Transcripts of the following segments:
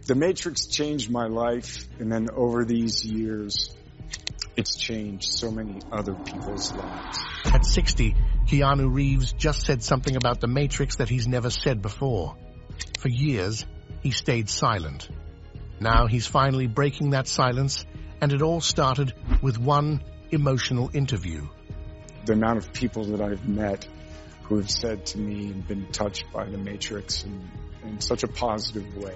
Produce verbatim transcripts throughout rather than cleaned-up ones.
The Matrix changed my life, and then over these years, it's changed so many other people's lives. At sixty, Keanu Reeves just said something about The Matrix that he's never said before. For years, he stayed silent. Now he's finally breaking that silence, and it all started with one emotional interview. The amount of people that I've met who have said to me and been touched by The Matrix in, in such a positive way.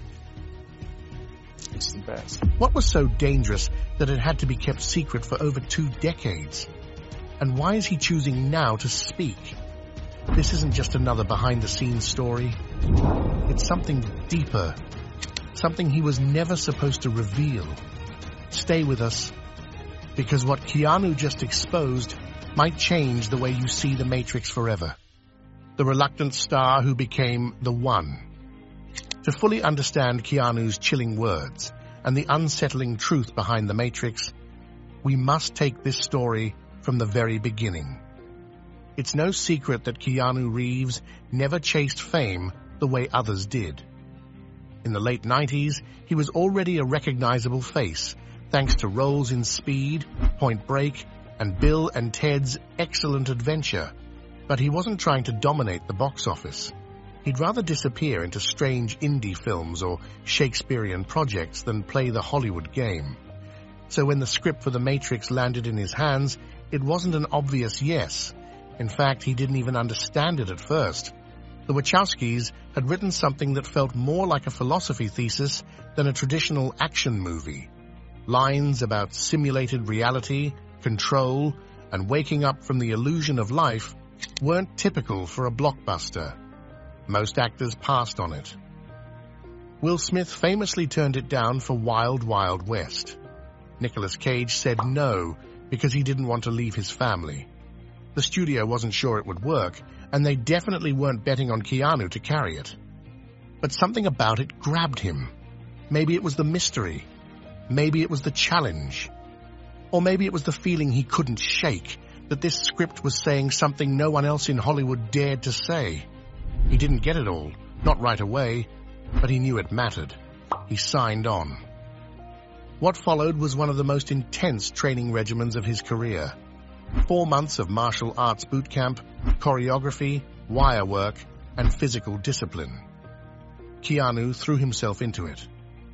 It's the best. What was so dangerous that it had to be kept secret for over two decades? And why is he choosing now to speak? This isn't just another behind-the-scenes story. It's something deeper. Something he was never supposed to reveal. Stay with us, because what Keanu just exposed might change the way you see The Matrix forever. The reluctant star who became the One. To fully understand Keanu's chilling words and the unsettling truth behind The Matrix, we must take this story from the very beginning. It's no secret that Keanu Reeves never chased fame the way others did. In the late nineties, he was already a recognizable face, thanks to roles in Speed, Point Break, and Bill and Ted's Excellent Adventure. But he wasn't trying to dominate the box office. He'd rather disappear into strange indie films or Shakespearean projects than play the Hollywood game. So when the script for The Matrix landed in his hands, it wasn't an obvious yes. In fact, he didn't even understand it at first. The Wachowskis had written something that felt more like a philosophy thesis than a traditional action movie. Lines about simulated reality, control, and waking up from the illusion of life weren't typical for a blockbuster. Most actors passed on it. Will Smith famously turned it down for Wild Wild West. Nicolas Cage said no because he didn't want to leave his family. The studio wasn't sure it would work, and they definitely weren't betting on Keanu to carry it. But something about it grabbed him. Maybe it was the mystery. Maybe it was the challenge. Or maybe it was the feeling he couldn't shake, that this script was saying something no one else in Hollywood dared to say. He didn't get it all, not right away, but he knew it mattered. He signed on. What followed was one of the most intense training regimens of his career. Four months of martial arts boot camp, choreography, wire work, and physical discipline. Keanu threw himself into it.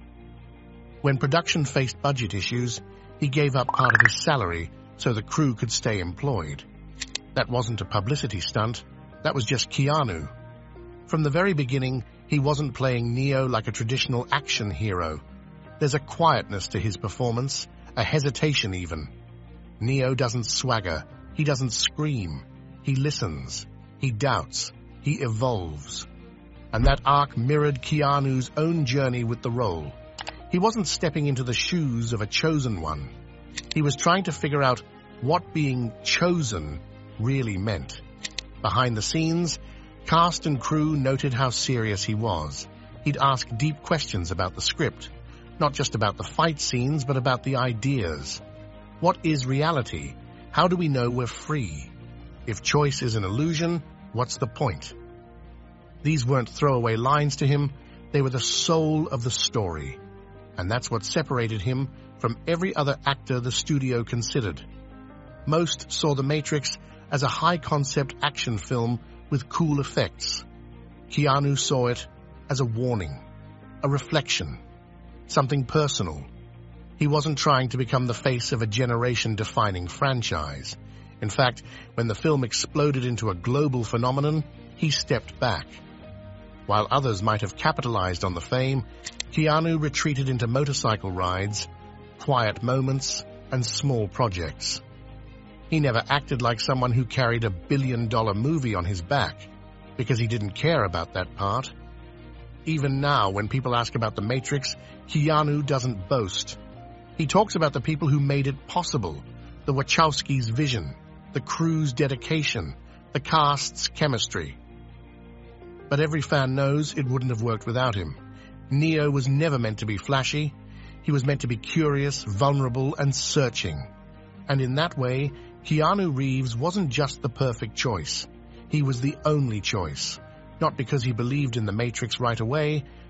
When production faced budget issues, he gave up part of his salary so the crew could stay employed. That wasn't a publicity stunt, that was just Keanu. From the very beginning, he wasn't playing Neo like a traditional action hero. There's a quietness to his performance, a hesitation even. Neo doesn't swagger, he doesn't scream. He listens, he doubts, he evolves. And that arc mirrored Keanu's own journey with the role. He wasn't stepping into the shoes of a chosen one. He was trying to figure out what being chosen really meant. Behind the scenes, cast and crew noted how serious he was. He'd ask deep questions about the script, not just about the fight scenes, but about the ideas. What is reality? How do we know we're free? If choice is an illusion, what's the point? These weren't throwaway lines to him, they were the soul of the story. And that's what separated him from every other actor the studio considered. Most saw The Matrix as a high-concept action film with cool effects. Keanu saw it as a warning, a reflection, something personal. He wasn't trying to become the face of a generation-defining franchise. In fact, when the film exploded into a global phenomenon, he stepped back. While others might have capitalized on the fame, Keanu retreated into motorcycle rides, quiet moments, and small projects. He never acted like someone who carried a billion-dollar movie on his back, because he didn't care about that part. Even now, when people ask about The Matrix, Keanu doesn't boast. He talks about the people who made it possible, the Wachowskis' vision, the crew's dedication, the cast's chemistry. But every fan knows it wouldn't have worked without him. Neo was never meant to be flashy. He was meant to be curious, vulnerable, and searching. And in that way, Keanu Reeves wasn't just the perfect choice. He was the only choice, not because he believed in The Matrix right away,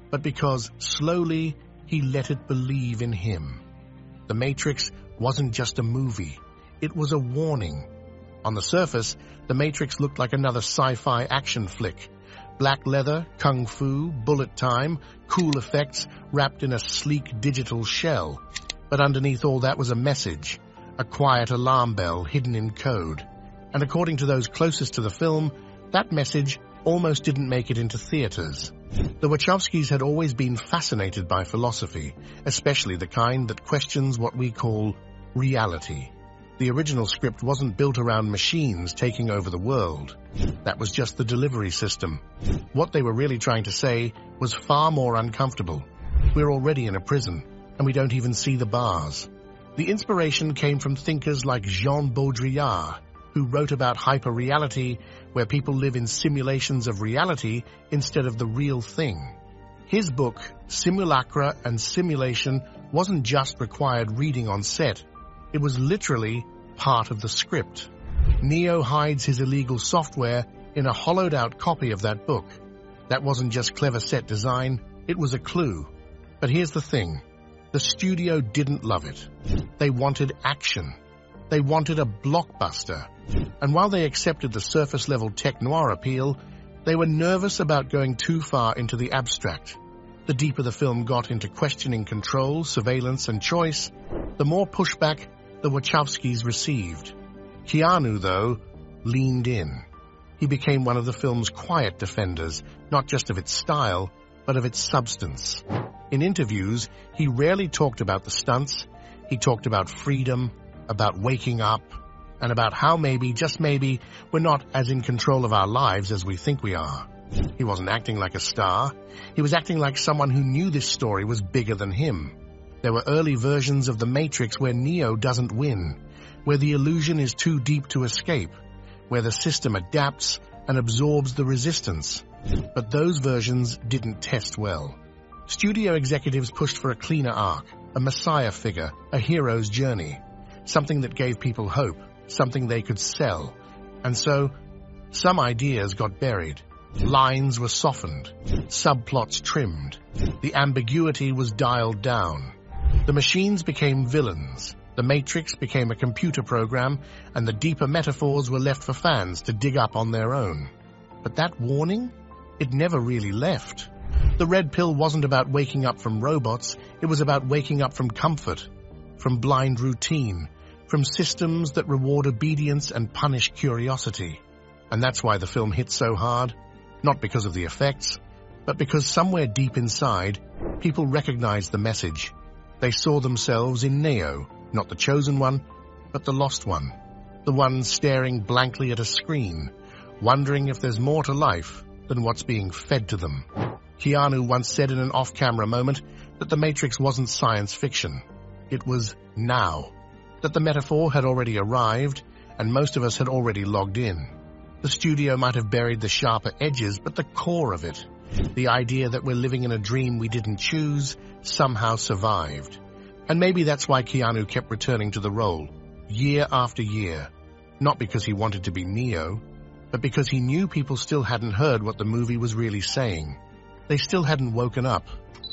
but because, slowly, he let it believe in him. The Matrix wasn't just a movie. It was a warning. On the surface, The Matrix looked like another sci-fi action flick. Black leather, kung fu, bullet time, cool effects wrapped in a sleek digital shell. But underneath all that was a message, a quiet alarm bell hidden in code. And according to those closest to the film, that message almost didn't make it into theaters. The Wachowskis had always been fascinated by philosophy, especially the kind that questions what we call reality. The original script wasn't built around machines taking over the world. That was just the delivery system. What they were really trying to say was far more uncomfortable. We're already in a prison, and we don't even see the bars. The inspiration came from thinkers like Jean Baudrillard, who wrote about hyperreality, where people live in simulations of reality instead of the real thing. His book, Simulacra and Simulation, wasn't just required reading on set. It was literally part of the script. Neo hides his illegal software in a hollowed-out copy of that book. That wasn't just clever set design, it was a clue. But here's the thing. The studio didn't love it. They wanted action. They wanted a blockbuster. And while they accepted the surface-level tech noir appeal, they were nervous about going too far into the abstract. The deeper the film got into questioning control, surveillance, and choice, the more pushback the Wachowskis received. Keanu, though, leaned in. He became one of the film's quiet defenders, not just of its style, but of its substance. In interviews, he rarely talked about the stunts. He talked about freedom, about waking up, and about how maybe, just maybe, we're not as in control of our lives as we think we are. He wasn't acting like a star. He was acting like someone who knew this story was bigger than him. There were early versions of The Matrix where Neo doesn't win, where the illusion is too deep to escape, where the system adapts and absorbs the resistance. But those versions didn't test well. Studio executives pushed for a cleaner arc, a messiah figure, a hero's journey, something that gave people hope, something they could sell. And so, some ideas got buried. Lines were softened, subplots trimmed, the ambiguity was dialed down. The machines became villains, the Matrix became a computer program, and the deeper metaphors were left for fans to dig up on their own. But that warning? It never really left. The red pill wasn't about waking up from robots, it was about waking up from comfort, from blind routine, from systems that reward obedience and punish curiosity. And that's why the film hit so hard. Not because of the effects, but because somewhere deep inside, people recognized the message. They saw themselves in Neo, not the chosen one, but the lost one. The one staring blankly at a screen, wondering if there's more to life than what's being fed to them. Keanu once said in an off-camera moment that The Matrix wasn't science fiction. It was now. That the metaphor had already arrived, and most of us had already logged in. The studio might have buried the sharper edges, but the core of it, the idea that we're living in a dream we didn't choose, somehow survived. And maybe that's why Keanu kept returning to the role, year after year. Not because he wanted to be Neo, but because he knew people still hadn't heard what the movie was really saying. They still hadn't woken up.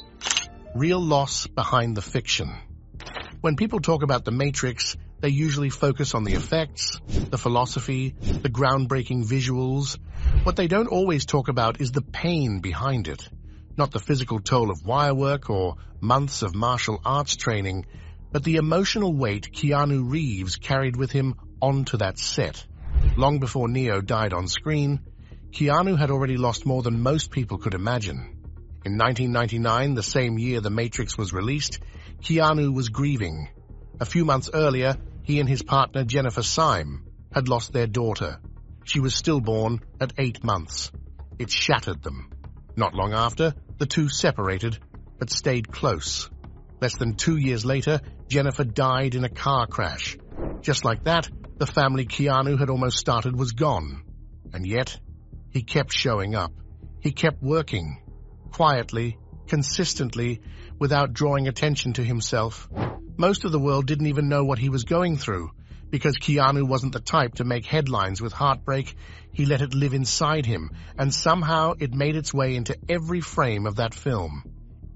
Real loss behind the fiction. When people talk about The Matrix, they usually focus on the effects, the philosophy, the groundbreaking visuals. What they don't always talk about is the pain behind it. Not the physical toll of wire work or months of martial arts training, but the emotional weight Keanu Reeves carried with him onto that set. Long before Neo died on screen, Keanu had already lost more than most people could imagine. In nineteen ninety-nine, the same year The Matrix was released, Keanu was grieving. A few months earlier, he and his partner Jennifer Syme had lost their daughter. She was stillborn at eight months. It shattered them. Not long after, the two separated, but stayed close. Less than two years later, Jennifer died in a car crash. Just like that, the family Keanu had almost started was gone. And yet, he kept showing up. He kept working. Quietly, consistently, without drawing attention to himself. Most of the world didn't even know what he was going through. Because Keanu wasn't the type to make headlines with heartbreak, he let it live inside him, and somehow it made its way into every frame of that film.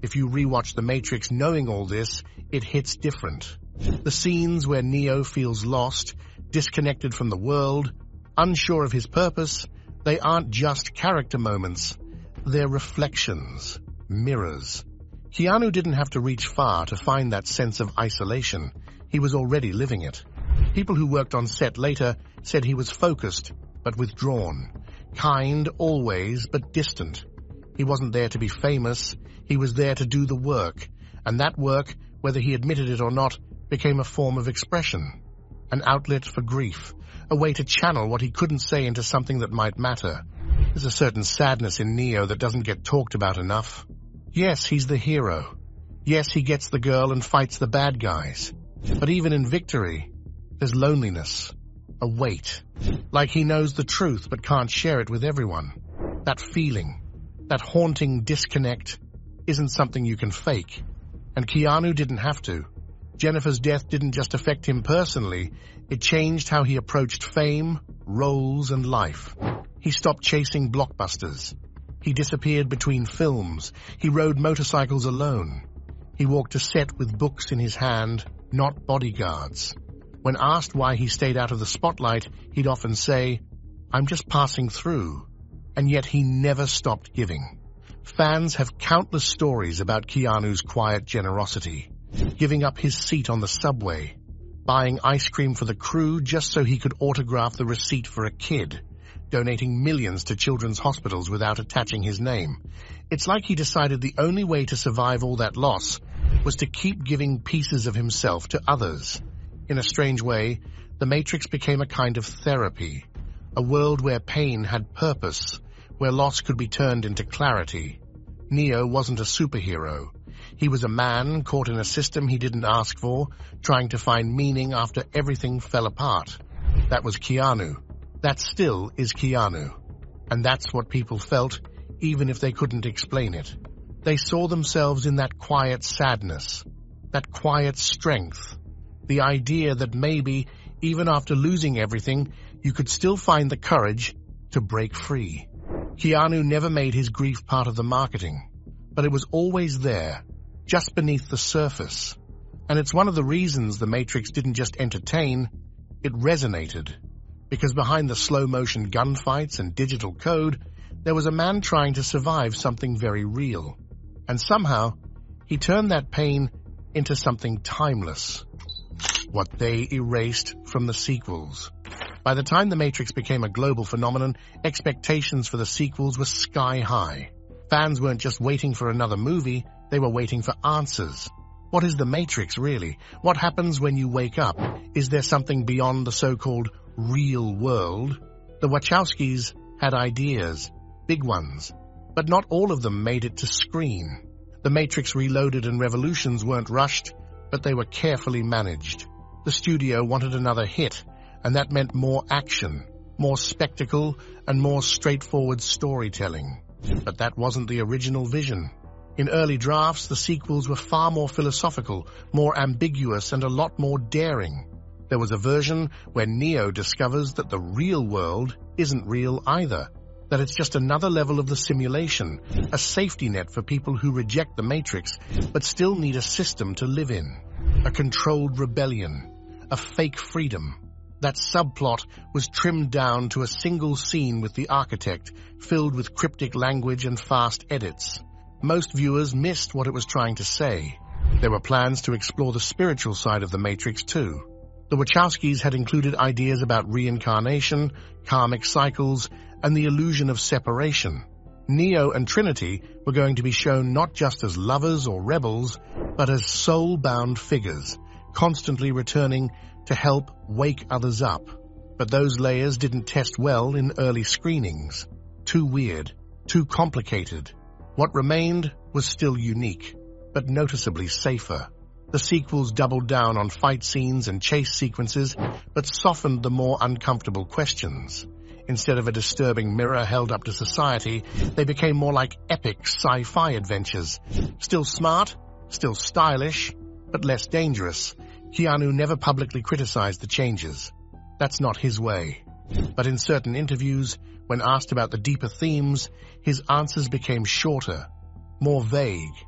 If you rewatch The Matrix knowing all this, it hits different. The scenes where Neo feels lost, disconnected from the world, unsure of his purpose, they aren't just character moments. They're reflections, mirrors. Keanu didn't have to reach far to find that sense of isolation. He was already living it. People who worked on set later said he was focused, but withdrawn. Kind, always, but distant. He wasn't there to be famous. He was there to do the work. And that work, whether he admitted it or not, became a form of expression. An outlet for grief. A way to channel what he couldn't say into something that might matter. There's a certain sadness in Neo that doesn't get talked about enough. Yes, he's the hero. Yes, he gets the girl and fights the bad guys. But even in victory, there's loneliness. A weight. Like he knows the truth but can't share it with everyone. That feeling, that haunting disconnect, isn't something you can fake. And Keanu didn't have to. Jennifer's death didn't just affect him personally, it changed how he approached fame, roles, and life. He stopped chasing blockbusters. He disappeared between films. He rode motorcycles alone. He walked a set with books in his hand, not bodyguards. When asked why he stayed out of the spotlight, he'd often say, "I'm just passing through." And yet he never stopped giving. Fans have countless stories about Keanu's quiet generosity. Giving up his seat on the subway, buying ice cream for the crew just so he could autograph the receipt for a kid, donating millions to children's hospitals without attaching his name. It's like he decided the only way to survive all that loss was to keep giving pieces of himself to others. In a strange way, The Matrix became a kind of therapy, a world where pain had purpose, where loss could be turned into clarity. Neo wasn't a superhero. He was a man caught in a system he didn't ask for, trying to find meaning after everything fell apart. That was Keanu. That still is Keanu. And that's what people felt, even if they couldn't explain it. They saw themselves in that quiet sadness, that quiet strength, the idea that maybe, even after losing everything, you could still find the courage to break free. Keanu never made his grief part of the marketing, but it was always there, just beneath the surface. And it's one of the reasons The Matrix didn't just entertain, it resonated. Because behind the slow-motion gunfights and digital code, there was a man trying to survive something very real. And somehow, he turned that pain into something timeless. What they erased from the sequels. By the time The Matrix became a global phenomenon, expectations for the sequels were sky high. Fans weren't just waiting for another movie, they were waiting for answers. What is The Matrix, really? What happens when you wake up? Is there something beyond the so-called real world? The Wachowskis had ideas, big ones, but not all of them made it to screen. The Matrix Reloaded and Revolutions weren't rushed, but they were carefully managed. The studio wanted another hit, and that meant more action, more spectacle, and more straightforward storytelling. But that wasn't the original vision. In early drafts, the sequels were far more philosophical, more ambiguous, and a lot more daring. There was a version where Neo discovers that the real world isn't real either, that it's just another level of the simulation, a safety net for people who reject the Matrix but still need a system to live in, a controlled rebellion, a fake freedom. That subplot was trimmed down to a single scene with the architect, filled with cryptic language and fast edits. Most viewers missed what it was trying to say. There were plans to explore the spiritual side of the Matrix too. The Wachowskis had included ideas about reincarnation, karmic cycles, and the illusion of separation. Neo and Trinity were going to be shown not just as lovers or rebels, but as soul-bound figures, constantly returning to help wake others up. But those layers didn't test well in early screenings. Too weird, too complicated. What remained was still unique, but noticeably safer. The sequels doubled down on fight scenes and chase sequences, but softened the more uncomfortable questions. Instead of a disturbing mirror held up to society, they became more like epic sci-fi adventures. Still smart, still stylish, but less dangerous. Keanu never publicly criticized the changes. That's not his way. But in certain interviews, when asked about the deeper themes, his answers became shorter, more vague.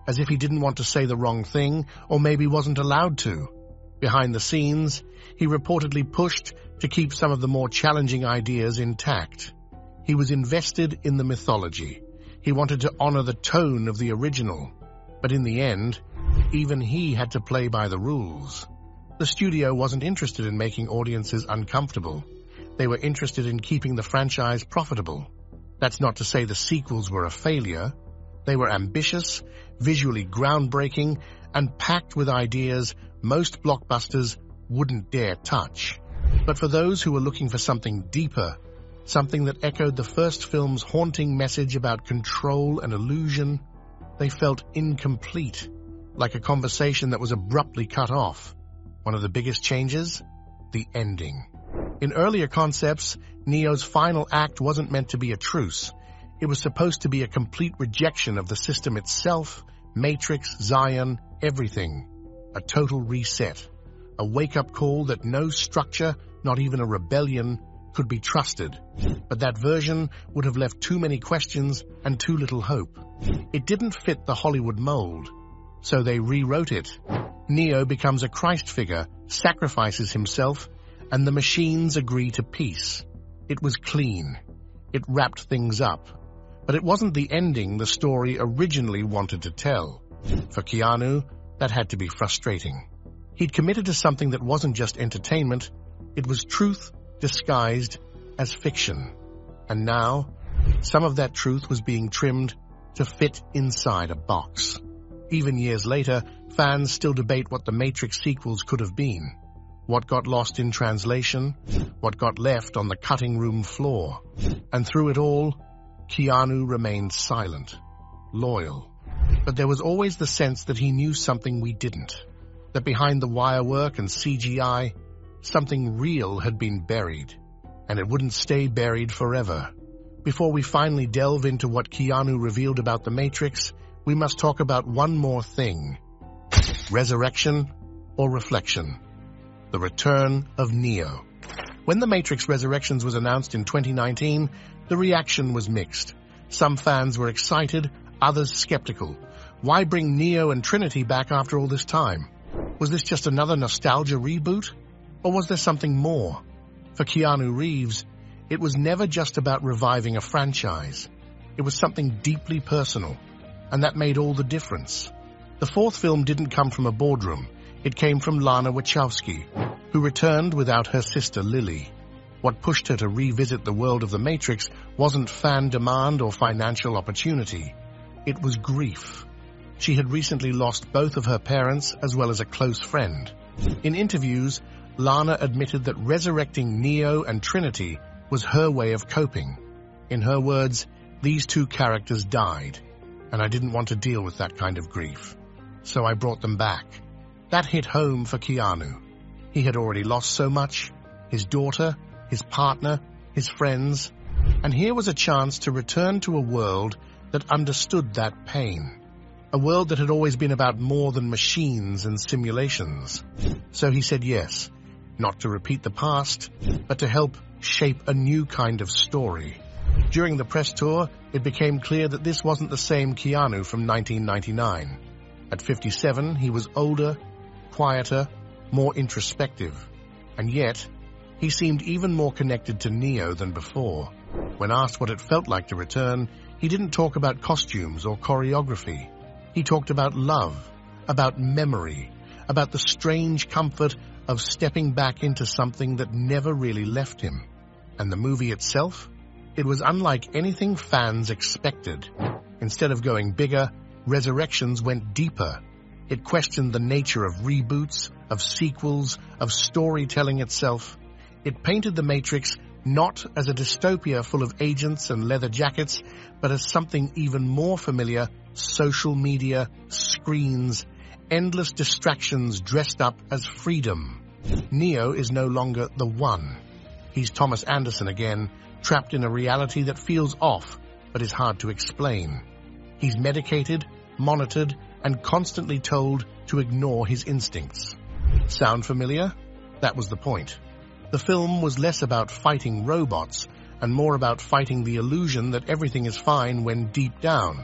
as if he didn't want to say the wrong thing or maybe wasn't allowed to. Behind the scenes, he reportedly pushed to keep some of the more challenging ideas intact. He was invested in the mythology. He wanted to honor the tone of the original. But in the end, even he had to play by the rules. The studio wasn't interested in making audiences uncomfortable. They were interested in keeping the franchise profitable. That's not to say the sequels were a failure. They were ambitious, visually groundbreaking, and packed with ideas most blockbusters wouldn't dare touch. But for those who were looking for something deeper, something that echoed the first film's haunting message about control and illusion, they felt incomplete, like a conversation that was abruptly cut off. One of the biggest changes? The ending. In earlier concepts, Neo's final act wasn't meant to be a truce. It was supposed to be a complete rejection of the system itself, Matrix, Zion, everything. A total reset. A wake-up call that no structure, not even a rebellion, could be trusted. But that version would have left too many questions and too little hope. It didn't fit the Hollywood mold. So they rewrote it. Neo becomes a Christ figure, sacrifices himself, and the machines agree to peace. It was clean. It wrapped things up. But it wasn't the ending the story originally wanted to tell. For Keanu, that had to be frustrating. He'd committed to something that wasn't just entertainment. It was truth disguised as fiction. And now, some of that truth was being trimmed to fit inside a box. Even years later, fans still debate what the Matrix sequels could have been. What got lost in translation, what got left on the cutting room floor. And through it all, Keanu remained silent, loyal. But there was always the sense that he knew something we didn't. That behind the wire work and C G I, something real had been buried. And it wouldn't stay buried forever. Before we finally delve into what Keanu revealed about the Matrix, we must talk about one more thing. Resurrection or reflection. The return of Neo. When The Matrix Resurrections was announced in twenty nineteen, the reaction was mixed. Some fans were excited, others skeptical. Why bring Neo and Trinity back after all this time? Was this just another nostalgia reboot? Or was there something more? For Keanu Reeves, it was never just about reviving a franchise. It was something deeply personal, and that made all the difference. The fourth film didn't come from a boardroom. It came from Lana Wachowski, who returned without her sister Lily. What pushed her to revisit the world of The Matrix wasn't fan demand or financial opportunity. It was grief. She had recently lost both of her parents as well as a close friend. In interviews, Lana admitted that resurrecting Neo and Trinity was her way of coping. In her words, these two characters died, and I didn't want to deal with that kind of grief. So I brought them back. That hit home for Keanu. He had already lost so much, his daughter, his partner, his friends, and here was a chance to return to a world that understood that pain. A world that had always been about more than machines and simulations. So he said yes, not to repeat the past, but to help shape a new kind of story. During the press tour, it became clear that this wasn't the same Keanu from nineteen ninety-nine. At fifty-seven, he was older, quieter, more introspective. And yet, he seemed even more connected to Neo than before. When asked what it felt like to return, he didn't talk about costumes or choreography. He talked about love, about memory, about the strange comfort of stepping back into something that never really left him. And the movie itself? It was unlike anything fans expected. Instead of going bigger, Resurrections went deeper. It questioned the nature of reboots, of sequels, of storytelling itself. It painted The Matrix not as a dystopia full of agents and leather jackets, but as something even more familiar: social media, screens, endless distractions dressed up as freedom. Neo is no longer the one. He's Thomas Anderson again, trapped in a reality that feels off, but is hard to explain. He's medicated, monitored, and constantly told to ignore his instincts. Sound familiar? That was the point. The film was less about fighting robots and more about fighting the illusion that everything is fine when deep down,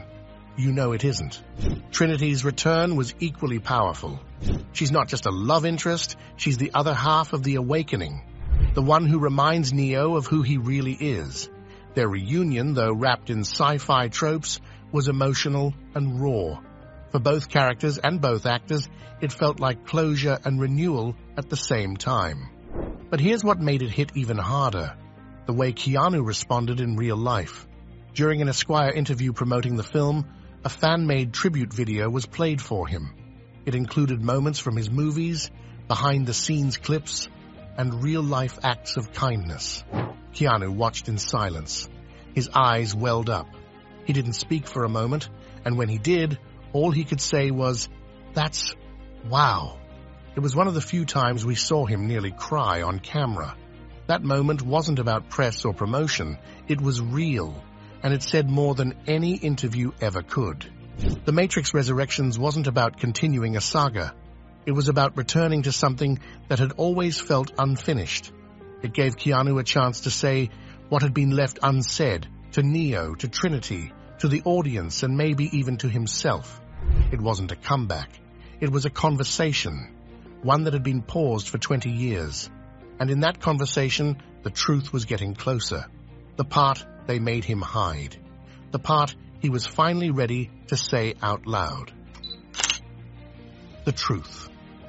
you know it isn't. Trinity's return was equally powerful. She's not just a love interest, she's the other half of the awakening, the one who reminds Neo of who he really is. Their reunion, though wrapped in sci-fi tropes, was emotional and raw. For both characters and both actors, it felt like closure and renewal at the same time. But here's what made it hit even harder: the way Keanu responded in real life. During an Esquire interview promoting the film, a fan-made tribute video was played for him. It included moments from his movies, behind-the-scenes clips, and real-life acts of kindness. Keanu watched in silence. His eyes welled up. He didn't speak for a moment, and when he did, all he could say was, "That's... wow." It was one of the few times we saw him nearly cry on camera. That moment wasn't about press or promotion. It was real, and it said more than any interview ever could. The Matrix Resurrections wasn't about continuing a saga. It was about returning to something that had always felt unfinished. It gave Keanu a chance to say what had been left unsaid, to Neo, to Trinity, to the audience, and maybe even to himself. It wasn't a comeback. It was a conversation, one that had been paused for twenty years. And in that conversation, the truth was getting closer. The part they made him hide. The part he was finally ready to say out loud. The truth.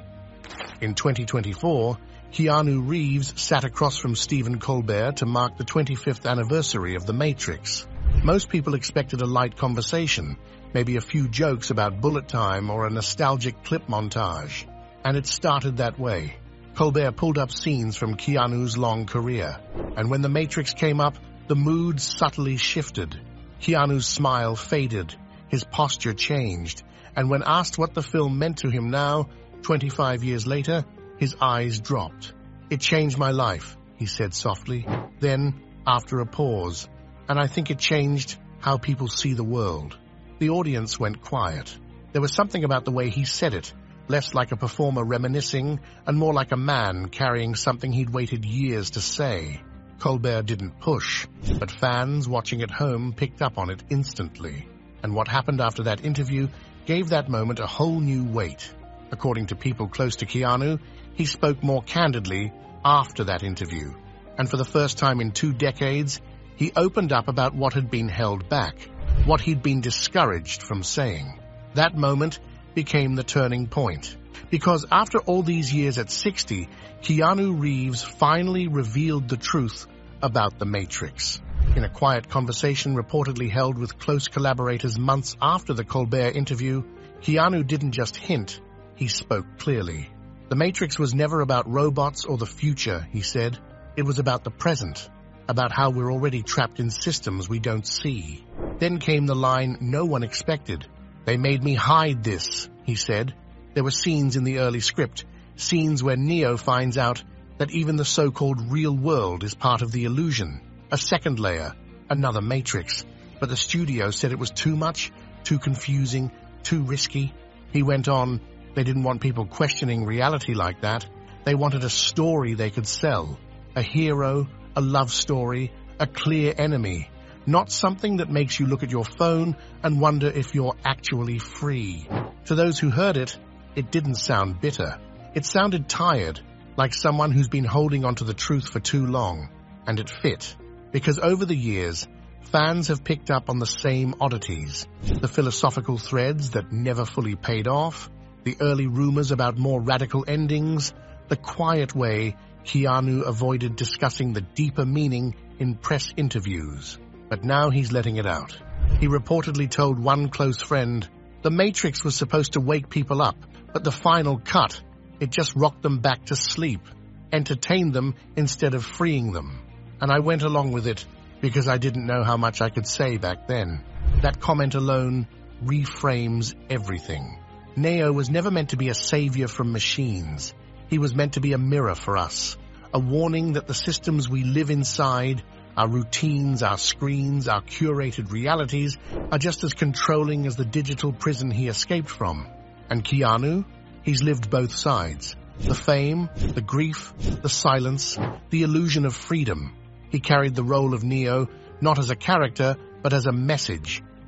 In twenty twenty-four, Keanu Reeves sat across from Stephen Colbert to mark the twenty-fifth anniversary of The Matrix. Most people expected a light conversation, maybe a few jokes about bullet time or a nostalgic clip montage. And it started that way. Colbert pulled up scenes from Keanu's long career. And when The Matrix came up, the mood subtly shifted. Keanu's smile faded, his posture changed, and when asked what the film meant to him now, twenty-five years later, his eyes dropped. "It changed my life," he said softly. Then, after a pause, "and I think it changed how people see the world." The audience went quiet. There was something about the way he said it, less like a performer reminiscing and more like a man carrying something he'd waited years to say. Colbert didn't push, but fans watching at home picked up on it instantly. And what happened after that interview gave that moment a whole new weight. According to people close to Keanu, he spoke more candidly after that interview. And for the first time in two decades, he opened up about what had been held back, what he'd been discouraged from saying. That moment became the turning point. Because after all these years at sixty, Keanu Reeves finally revealed the truth about The Matrix. In a quiet conversation reportedly held with close collaborators months after the Colbert interview, Keanu didn't just hint, he spoke clearly. The Matrix was never about robots or the future, he said. It was about the present, about how we're already trapped in systems we don't see. Then came the line no one expected. "They made me hide this," he said. There were scenes in the early script, scenes where Neo finds out that even the so-called real world is part of the illusion. A second layer, another Matrix. But the studio said it was too much, too confusing, too risky. He went on, they didn't want people questioning reality like that. They wanted a story they could sell. A hero, a love story, a clear enemy. Not something that makes you look at your phone and wonder if you're actually free. To those who heard it, it didn't sound bitter. It sounded tired, like someone who's been holding onto the truth for too long. And it fit. Because over the years, fans have picked up on the same oddities. The philosophical threads that never fully paid off, the early rumors about more radical endings, the quiet way Keanu avoided discussing the deeper meaning in press interviews. But now he's letting it out. He reportedly told one close friend, "The Matrix was supposed to wake people up, but the final cut, it just rocked them back to sleep, entertained them instead of freeing them. And I went along with it because I didn't know how much I could say back then." That comment alone reframes everything. Neo was never meant to be a savior from machines. He was meant to be a mirror for us, a warning that the systems we live inside, our routines, our screens, our curated realities, are just as controlling as the digital prison he escaped from. And Keanu? He's lived both sides. The fame, the grief, the silence, the illusion of freedom. He carried the role of Neo not as a character, but as a message.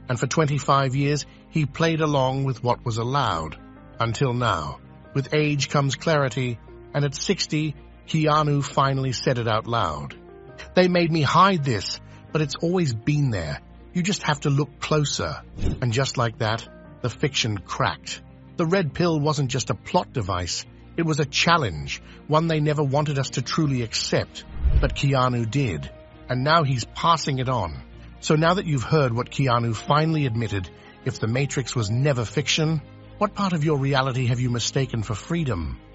And for twenty-five years, he played along with what was allowed. Until now. With age comes clarity, and at sixty, Keanu finally said it out loud. They made me hide this, but it's always been there. You just have to look closer. And just like that, the fiction cracked. The red pill wasn't just a plot device. It was a challenge, one they never wanted us to truly accept. But Keanu did. And now he's passing it on. So now that you've heard what Keanu finally admitted, if The Matrix was never fiction, what part of your reality have you mistaken for freedom?